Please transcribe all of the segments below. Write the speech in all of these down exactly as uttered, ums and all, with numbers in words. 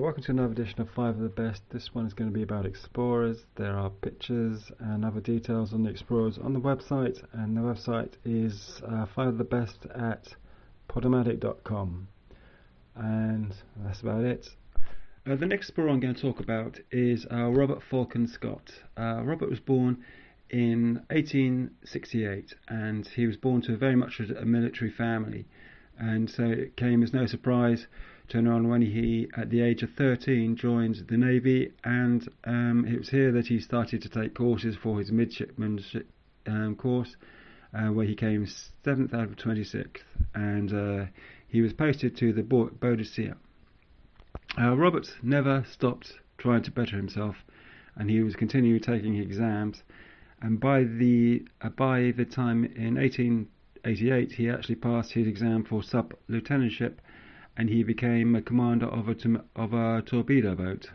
welcome to another edition of Five of the Best. This one is going to be about explorers. There are pictures and other details on the explorers on the website, and the website is uh, Five of the Best at podomatic dot com, and that's about it. Uh, the next explorer I'm going to talk about is uh, Robert Falcon Scott. Uh, Robert was born in eighteen sixty-eight, and he was born to very much a military family, and so it came as no surprise to anyone when he, at the age of thirteen, joined the Navy, and um, it was here that he started to take courses for his midshipmanship um, course, uh, where he came seventh out of twenty-sixth, and uh, he was posted to the Bo- Boadicea. Uh, Robert never stopped trying to better himself, and he was continuing taking exams, and by the uh, by the time in eighteen eighty-eight he actually passed his exam for sub-lieutenantship, and he became a commander of a, of a torpedo boat.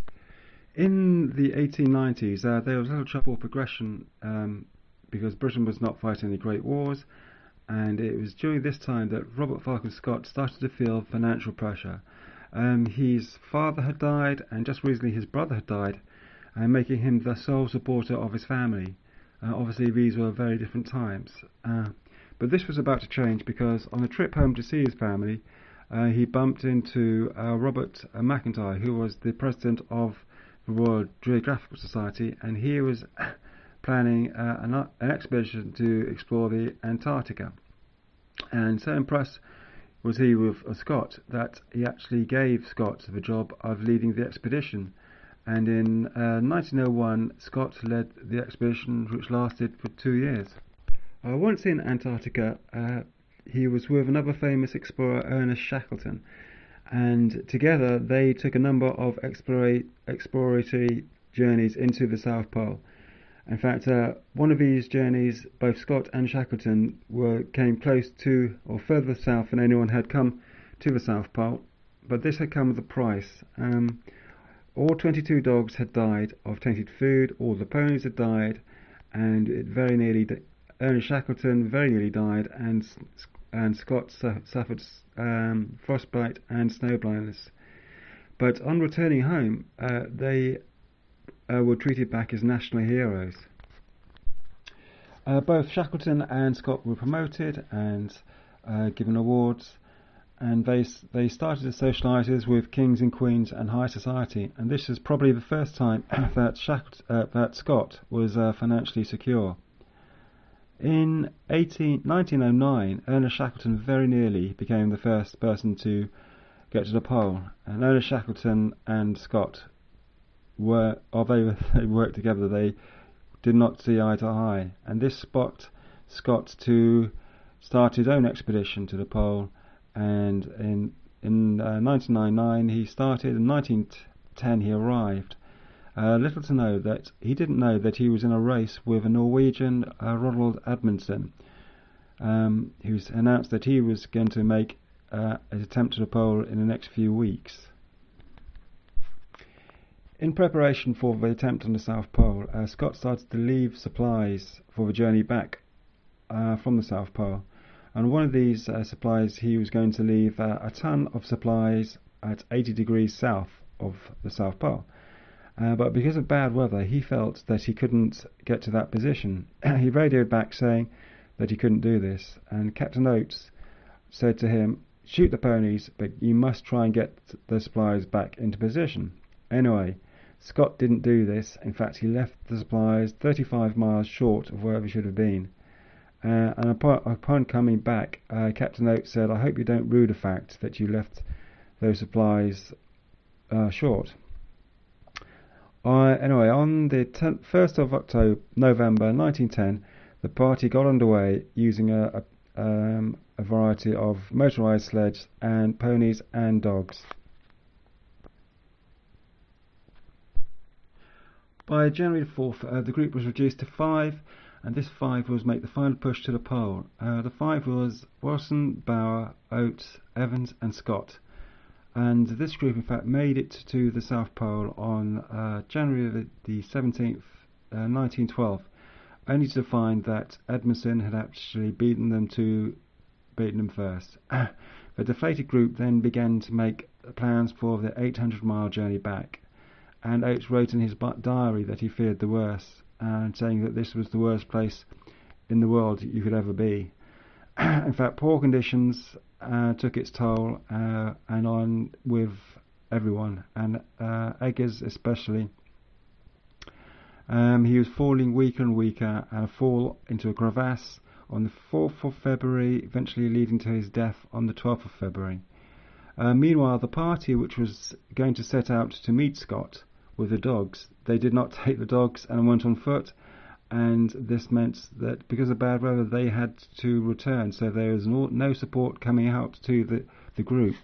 In the eighteen nineties, uh, there was a little trouble progression um, because Britain was not fighting any great wars, and it was during this time that Robert Falcon Scott started to feel financial pressure. Um, his father had died, and just recently his brother had died, uh, making him the sole supporter of his family. Uh, obviously, these were very different times. Uh, but this was about to change, because on a trip home to see his family, Uh, he bumped into uh, Robert uh, McIntyre, who was the president of the Royal Geographical Society, and he was planning uh, an, an expedition to explore the Antarctica. And so impressed was he with uh, Scott that he actually gave Scott the job of leading the expedition. And in uh, nineteen oh one, Scott led the expedition, which lasted for two years. Uh, once in Antarctica, uh, he was with another famous explorer, Ernest Shackleton, and together they took a number of explora- exploratory journeys into the South Pole. In fact, uh, one of these journeys, both Scott and Shackleton were came close to, or further south than anyone had come to the South Pole, but this had come with a price. Um, all twenty-two dogs had died of tainted food, all the ponies had died, and it very nearly, di- Ernest Shackleton very nearly died, and and Scott su- suffered um, frostbite and snow blindness. But on returning home, uh, they uh, were treated back as national heroes. Uh, both Shackleton and Scott were promoted and uh, given awards, and they they started as socialisers with kings and queens and high society. And this is probably the first time that Shacklet- uh, that Scott was uh, financially secure. In nineteen oh nine, Ernest Shackleton very nearly became the first person to get to the pole, and Ernest Shackleton and Scott were, although they worked together, they did not see eye to eye, and this sparked Scott to start his own expedition to the pole. And in in uh, nineteen ninety-nine he started, in nineteen ten he arrived. Uh, little to know that he didn't know that he was in a race with a Norwegian, uh, Ronald Amundsen, um, who's announced that he was going to make uh, an attempt to the pole in the next few weeks. In preparation for the attempt on the South Pole, uh, Scott started to leave supplies for the journey back uh, from the South Pole, and one of these uh, supplies he was going to leave uh, a ton of supplies at eighty degrees south of the South Pole. Uh, but because of bad weather, he felt that he couldn't get to that position. He radioed back saying that he couldn't do this, and Captain Oates said to him, "Shoot the ponies, but you must try and get the supplies back into position." Anyway, Scott didn't do this. In fact, he left the supplies thirty-five miles short of where they should have been. Uh, and upon, upon coming back, uh, Captain Oates said, "I hope you don't rue the fact that you left those supplies uh, short." Uh, anyway, on the first of October, November nineteen ten, the party got underway using a, a, um, a variety of motorised sledges and ponies and dogs. By January fourth, uh, the group was reduced to five, and this five was make the final push to the pole. Uh, the five was Wilson, Bauer, Oates, Evans and Scott. And this group, in fact, made it to the South Pole on uh, January the seventeenth, uh, nineteen twelve, only to find that Amundsen had actually beaten them to beaten them first. The deflated group then began to make plans for the eight hundred mile journey back, and Oates wrote in his diary that he feared the worst, and saying that this was the worst place in the world you could ever be. In fact, poor conditions uh, took its toll uh, and on with everyone, and uh, Eggers especially. Um, he was falling weaker and weaker, and fall into a crevasse on the fourth of February, eventually leading to his death on the twelfth of February. Uh, meanwhile, the party which was going to set out to meet Scott with the dogs, they did not take the dogs and went on foot, and this meant that because of bad weather they had to return, so there was no, no support coming out to the, the group.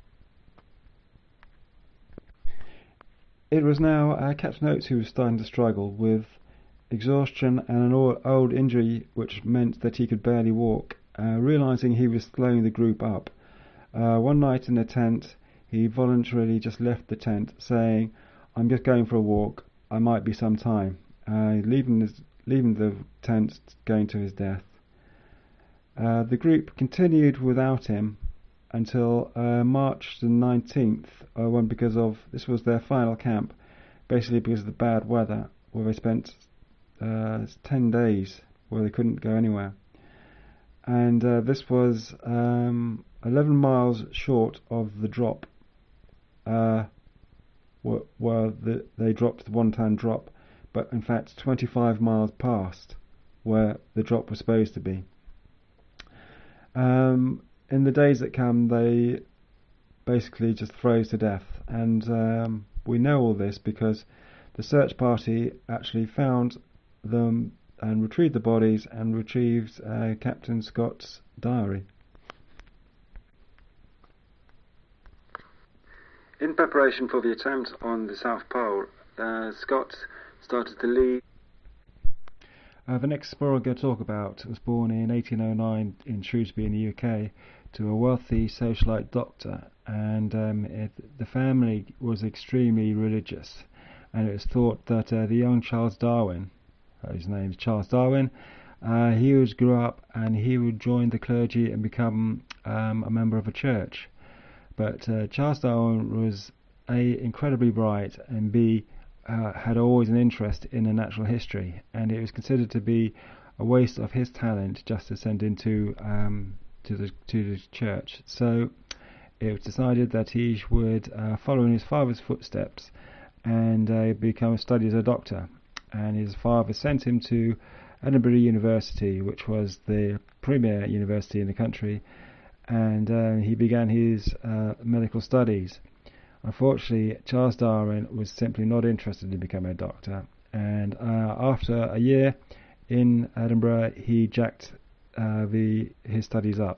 It was now uh, Captain Oates who was starting to struggle with exhaustion and an old injury which meant that he could barely walk. Uh, realising he was slowing the group up, uh, one night in the tent he voluntarily just left the tent, saying, "I'm just going for a walk, I might be some time," uh, leaving, his, leaving the tent, going to his death. Uh, the group continued without him until uh, March the nineteenth, uh, when because of this was their final camp, basically because of the bad weather, where they spent uh, ten days where they couldn't go anywhere. And uh, this was um, eleven miles short of the drop, uh, where, where the, they dropped the one-ton drop, but in fact twenty-five miles past where the drop was supposed to be. Um, in the days that come, they basically just froze to death, and um, we know all this because the search party actually found them and retrieved the bodies and retrieved uh, Captain Scott's diary. In preparation for the attempt on the South Pole, uh, Scott started to lead. Uh, the next explorer I'm going to talk about was born in eighteen oh nine in Shrewsbury in the U K to a wealthy socialite doctor, and um, it, the family was extremely religious, and it was thought that uh, the young Charles Darwin, his name is Charles Darwin, uh, he was grew up and he would join the clergy and become um, a member of a church. But uh, Charles Darwin was A, incredibly bright, and B, uh, had always an interest in the natural history, and it was considered to be a waste of his talent just to send into um, to the to the church. So it was decided that he would uh, follow in his father's footsteps and uh, become study as a doctor. And his father sent him to Edinburgh University, which was the premier university in the country, and uh, he began his uh, medical studies. Unfortunately, Charles Darwin was simply not interested in becoming a doctor, and uh, after a year in Edinburgh, he jacked uh, the his studies up.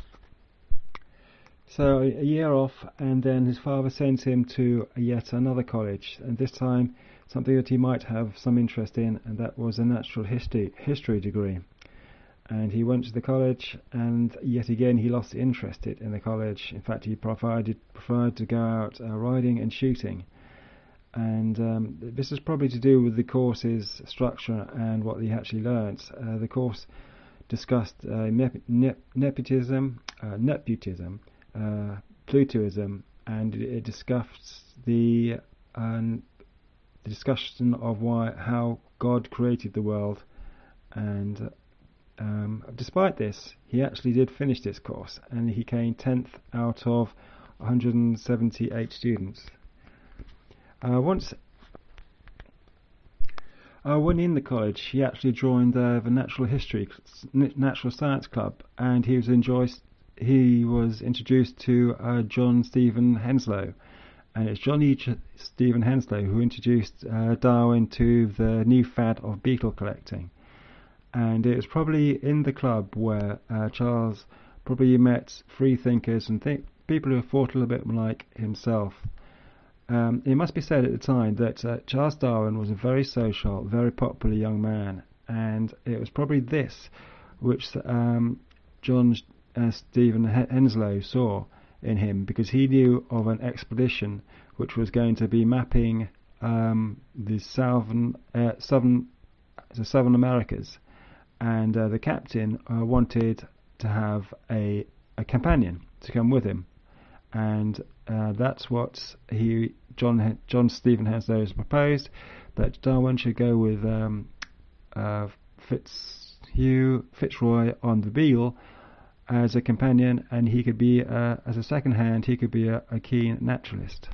So a year off, and then his father sent him to yet another college, and this time something that he might have some interest in, and that was a natural history history degree. And he went to the college, and yet again he lost interest in the college. In fact, he preferred, preferred to go out uh, riding and shooting. And um, this is probably to do with the course's structure and what he actually learnt. Uh, the course discussed uh, nep nep nepotism, uh, nepotism, uh, Plutoism, and it, it discussed the, um, the discussion of why how God created the world. And um, despite this, he actually did finish this course, and he came tenth out of one hundred seventy-eight students. Uh, once, uh, when in the college, he actually joined uh, the Natural History, Natural Science Club, and he was enjoyed. He was introduced to uh, John Stephen Henslow, and it's John E. Stephen Henslow who introduced uh, Darwin to the new fad of beetle collecting. And it was probably in the club where uh, Charles probably met free thinkers and th people who thought a little bit like himself. Um, it must be said at the time that uh, Charles Darwin was a very social, very popular young man, and it was probably this which um, John uh, Stephen Henslow saw in him, because he knew of an expedition which was going to be mapping um, the southern, uh, southern, the southern Americas, and uh, the captain uh, wanted to have a, a companion to come with him. and uh, that's what he John John Stephen Henslow has proposed, that Darwin should go with um, uh, Fitzhugh Fitzroy on the Beagle as a companion, and he could be uh, as a second hand he could be a, a keen naturalist.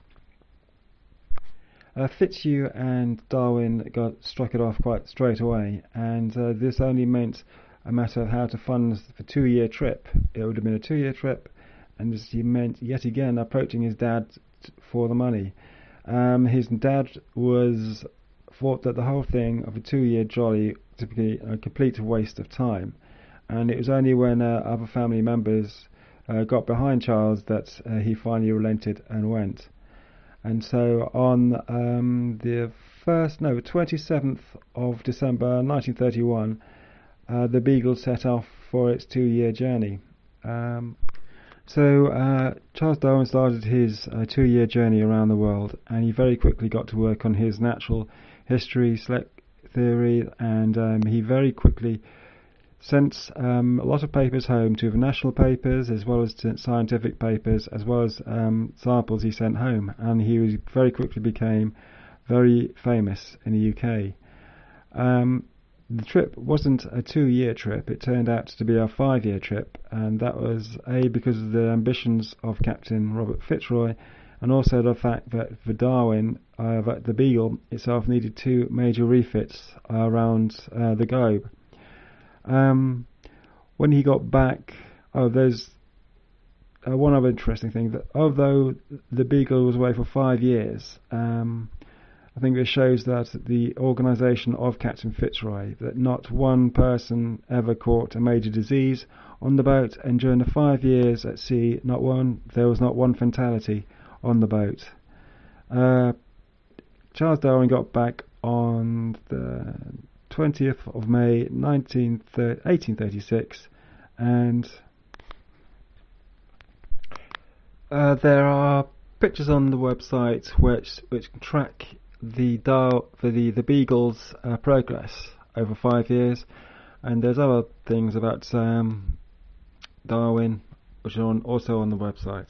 Uh, Fitzhugh and Darwin got struck it off quite straight away, and uh, this only meant a matter of how to fund the two-year trip. It would have been a two-year trip, and this he meant yet again approaching his dad t- for the money. Um, his dad was thought that the whole thing of a two-year jolly to be a complete waste of time, and it was only when uh, other family members uh, got behind Charles that uh, he finally relented and went. And so on um, the first, no, twenty-seventh of December nineteen thirty-one, uh, the Beagle set off for its two-year journey. Um, so uh, Charles Darwin started his uh, two-year journey around the world, and he very quickly got to work on his natural history, select theory, and um, he very quickly sent um, a lot of papers home to the national papers, as well as to scientific papers, as well as um, samples he sent home, and he was, very quickly became very famous in the U K. Um, the trip wasn't a two-year trip, it turned out to be a five-year trip, and that was A, because of the ambitions of Captain Robert Fitzroy, and also the fact that for Darwin, uh, that the Beagle itself needed two major refits uh, around uh, the globe. Um, when he got back, oh, there's uh, one other interesting thing, that although the Beagle was away for five years, um, I think it shows that the organisation of Captain Fitzroy, that not one person ever caught a major disease on the boat, and during the five years at sea, not one, there was not one fatality on the boat. Uh, Charles Darwin got back on the twentieth of May eighteen thirty-six, and uh, there are pictures on the website which which track the Dar for the the Beagle's uh, progress over five years, and there's other things about um, Darwin which are on, also on the website.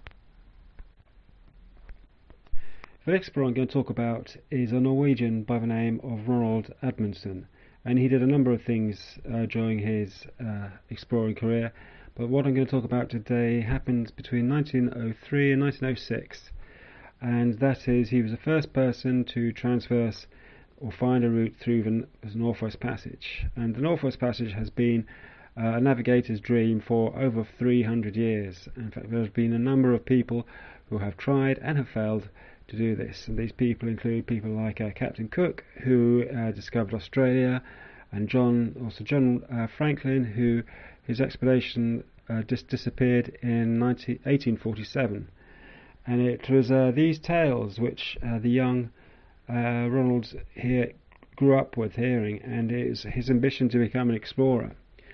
The next explorer I'm going to talk about is a Norwegian by the name of Ronald Amundsen, and he did a number of things uh, during his uh, exploring career, but what I'm going to talk about today happened between nineteen oh three and nineteen oh six, and that is he was the first person to transverse or find a route through the Northwest Passage, and the Northwest Passage has been uh, a navigator's dream for over three hundred years. In fact, there's been a number of people who have tried and have failed to do this, and these people include people like uh, Captain Cook, who uh, discovered Australia, and John, also John uh, Franklin, who his expedition uh, dis- disappeared in eighteen forty-seven, and it was uh, these tales which uh, the young uh, Ronald here grew up with hearing, and it was his ambition to become an explorer.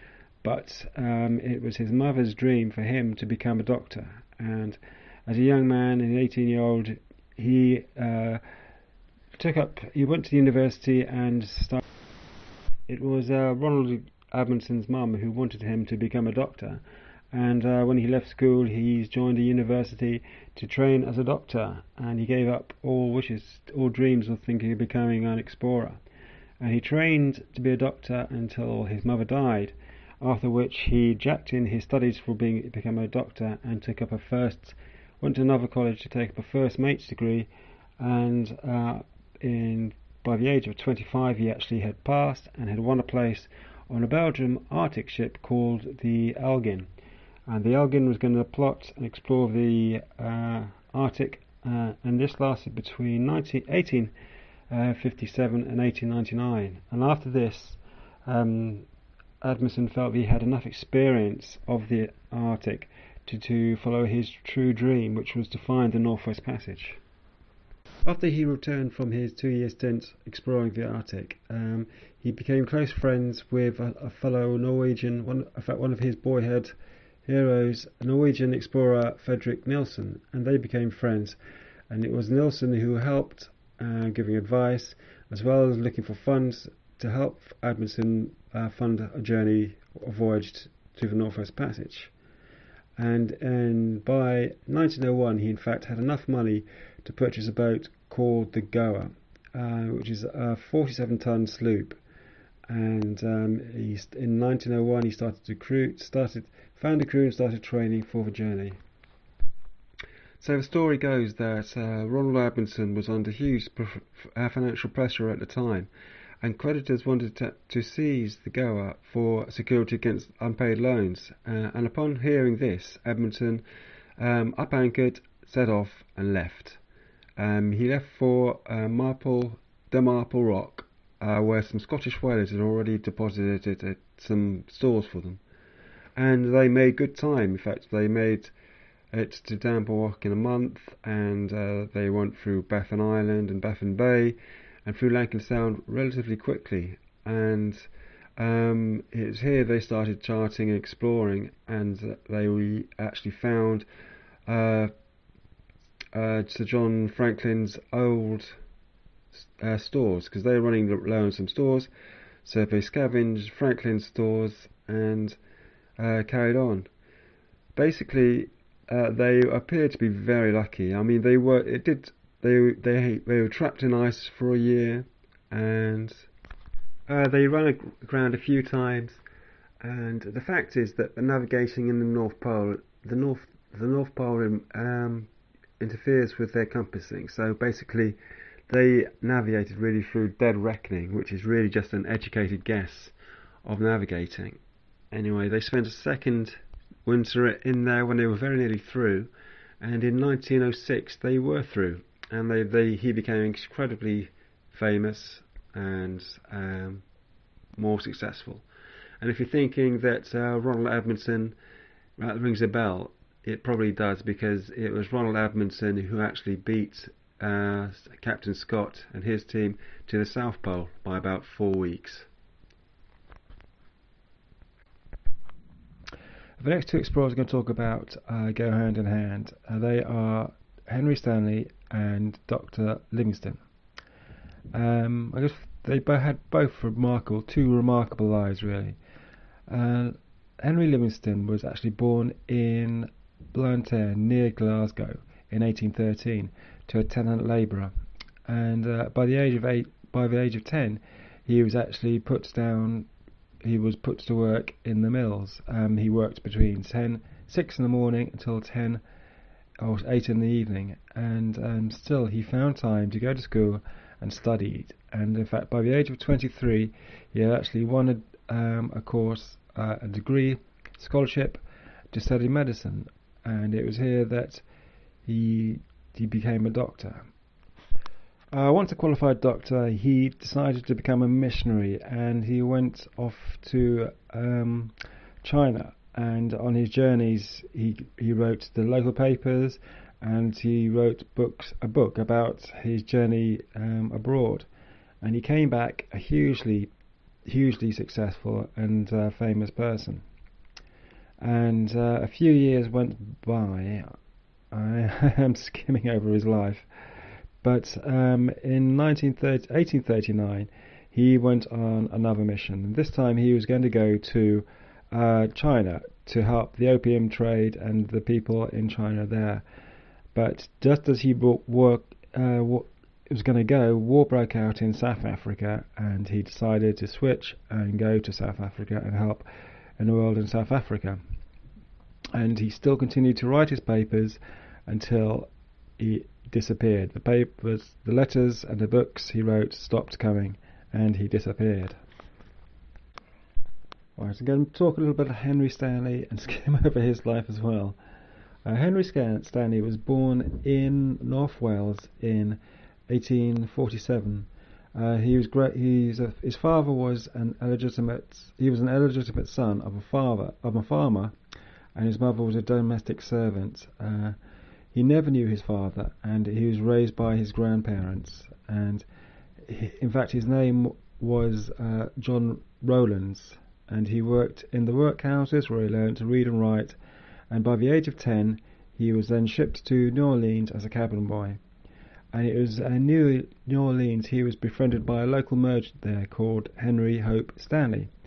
But um, it was his mother's dream for him to become a doctor, and as a young man, an eighteen-year-old, he uh, took up. He went to the university and started. It was uh, Ronald Amundsen's mum who wanted him to become a doctor, and uh, when he left school, he joined a university to train as a doctor, and he gave up all wishes, all dreams of thinking of becoming an explorer. And he trained to be a doctor until his mother died, after which he jacked in his studies for being become a doctor and took up a first. Went to another college to take up a first mate's degree, and uh, in by the age of twenty-five he actually had passed and had won a place on a Belgian Arctic ship called the Elgin, and the Elgin was going to plot and explore the uh, Arctic, uh, and this lasted between eighteen fifty-seven and eighteen ninety-nine, and after this um, Amundsen felt he had enough experience of the Arctic To, to follow his true dream, which was to find the Northwest Passage. After he returned from his two-year stint exploring the Arctic, um, he became close friends with a, a fellow Norwegian, one, in fact one of his boyhood heroes, a Norwegian explorer Fredrik Nilsen, and they became friends. And it was Nilsen who helped, uh, giving advice, as well as looking for funds to help Amundsen uh, fund a journey, a voyage to the Northwest Passage. And, and by nineteen oh one he in fact had enough money to purchase a boat called the Goa, uh, which is a forty-seven ton sloop. And um, he, in nineteen oh one he started to crew, started, found a crew and started training for the journey. So the story goes that uh, Ronald Edmondson was under huge uh, financial pressure at the time, and creditors wanted to, to seize the Goa for security against unpaid loans. Uh, and upon hearing this, Edmondson um, up anchored, set off, and left. Um, he left for uh, Marple, the Marple Rock, uh, where some Scottish whalers had already deposited uh, some stores for them, and they made good time. In fact, they made it to Dampier Rock in a month, and uh, they went through Baffin Island and Baffin Bay and through Lankan Sound relatively quickly. And um, it was here they started charting and exploring, and they actually found uh, uh, Sir John Franklin's old uh, stores, because they were running low on some stores, so they scavenged Franklin's stores and uh, carried on. Basically, Uh, they appeared to be very lucky. I mean, they were. It did. They they they were trapped in ice for a year, and uh, they ran aground a few times. And the fact is that the navigating in the North Pole, the North the North Pole um, interferes with their compassing. So basically, they navigated really through dead reckoning, which is really just an educated guess of navigating. Anyway, they spent a second winter in there when they were very nearly through, and in nineteen oh six they were through, and they, they he became incredibly famous and um, more successful. And if you're thinking that uh, Ronald Edmondson uh, rings a bell, it probably does, because it was Ronald Edmondson who actually beat uh, Captain Scott and his team to the South Pole by about four weeks. The next two explorers I'm going to talk about uh, go hand in hand. Uh, they are Henry Stanley and Doctor Livingstone. Um, I guess they both had both remarkable, two remarkable lives, really. Uh, Henry Livingstone was actually born in Blantyre, near Glasgow, in eighteen thirteen, to a tenant labourer, and uh, by the age of eight, by the age of ten, he was actually put down. He was put to work in the mills. Um, he worked between ten, six in the morning until ten or eight in the evening, and um, still he found time to go to school and studied. And in fact, by the age of twenty-three, he had actually won a, um, a course, uh, a degree, scholarship to study medicine. And it was here that he he became a doctor. Uh, once a qualified doctor, he decided to become a missionary, and he went off to um, China. And on his journeys, he he wrote the local papers, and he wrote books a book about his journey um, abroad. And he came back a hugely, hugely successful and uh, famous person. And uh, a few years went by. I am skimming over his life. But um, in eighteen thirty-nine, he went on another mission. This time he was going to go to uh, China to help the opium trade and the people in China there. But just as he work, uh, was going to go, war broke out in South Africa, and he decided to switch and go to South Africa and help in the world in South Africa. And he still continued to write his papers until he disappeared. The papers, the letters and the books he wrote stopped coming, and he disappeared. Right, I'm going to talk a little bit of Henry Stanley and skim over his life as well. Uh, Henry Stanley was born in North Wales in eighteen forty-seven. Uh, he was great. He's a, his father was an illegitimate. He was an illegitimate son of a father of a farmer, and his mother was a domestic servant. Uh, He never knew his father, and he was raised by his grandparents. And he, in fact, his name was uh, John Rowlands, and he worked in the workhouses where he learned to read and write. And by the age of ten, he was then shipped to New Orleans as a cabin boy. And it was in New, New Orleans he was befriended by a local merchant there called Henry Hope Stanley.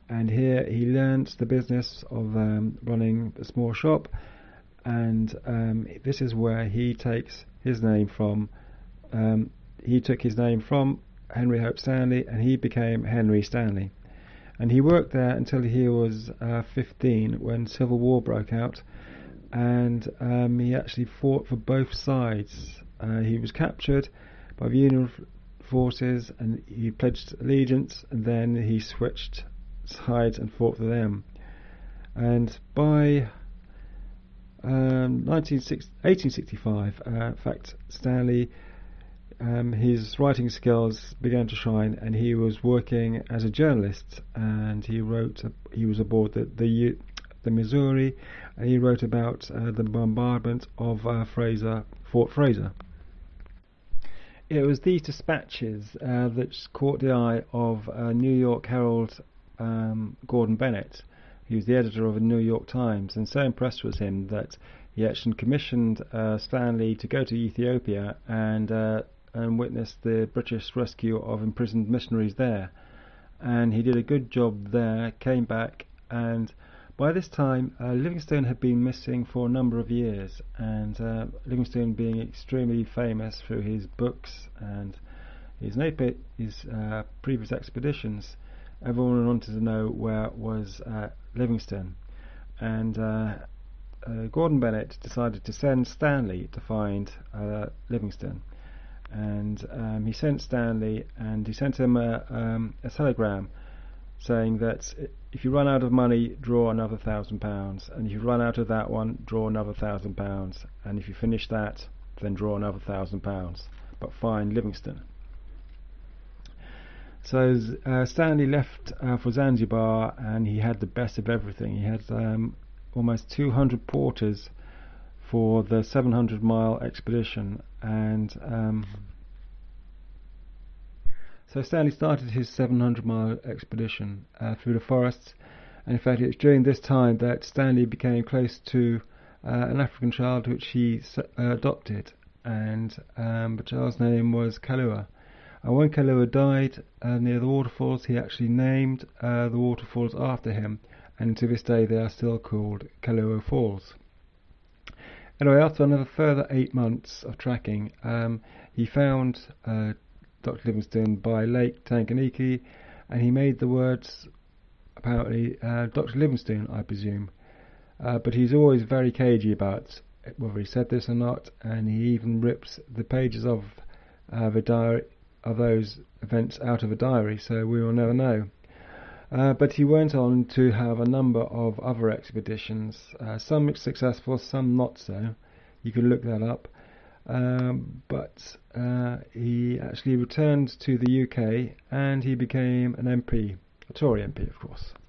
and here he learnt the business of um, running a small shop, and um, this is where he takes his name from. Um, he took his name from Henry Hope Stanley, and he became Henry Stanley. And he worked there until he was uh, fifteen, when Civil War broke out, and um, he actually fought for both sides. Uh, he was captured by the Union forces, and he pledged allegiance, and then he switched sides and fought for them. And by um, eighteen sixty-five, uh, in fact, Stanley, um, his writing skills began to shine, and he was working as a journalist, and he wrote. He was aboard the the, the Missouri, and he wrote about uh, the bombardment of uh, Fraser, Fort Fraser. It was these dispatches uh, that caught the eye of uh, New York Herald um, Gordon Bennett. He was the editor of the New York Times, and so impressed was him that he actually commissioned uh, Stanley to go to Ethiopia and uh, and witness the British rescue of imprisoned missionaries there. And he did a good job there, came back, and by this time uh, Livingstone had been missing for a number of years, and uh, Livingstone being extremely famous through his books and his, his uh, previous expeditions, everyone wanted to know where was uh, Livingstone. And uh, uh, Gordon Bennett decided to send Stanley to find uh, Livingstone. And um, he sent Stanley, and he sent him a, um, a telegram saying that if you run out of money, draw another thousand pounds, and if you run out of that one, draw another thousand pounds, and if you finish that, then draw another thousand pounds, but find Livingstone. So uh, Stanley left uh, for Zanzibar, and he had the best of everything. He had um, almost two hundred porters for the seven hundred mile expedition, and um, so Stanley started his seven hundred mile expedition uh, through the forests, and in fact it was during this time that Stanley became close to uh, an African child which he uh, adopted, and um, the child's name was Kalua. And when Kalua died uh, near the waterfalls, he actually named uh, the waterfalls after him, and to this day they are still called Kalua Falls. Anyway, after another further eight months of tracking, um, he found uh, Doctor Livingstone by Lake Tanganyika, and he made the words, apparently, uh, Doctor Livingstone, I presume. Uh, but he's always very cagey about whether he said this or not, and he even rips the pages of uh, the diary of those events out of a diary, so we will never know. Uh, but he went on to have a number of other expeditions, uh, some successful, some not so. You can look that up. Um, but uh, he actually returned to the U K, and he became an M P, a Tory M P, of course.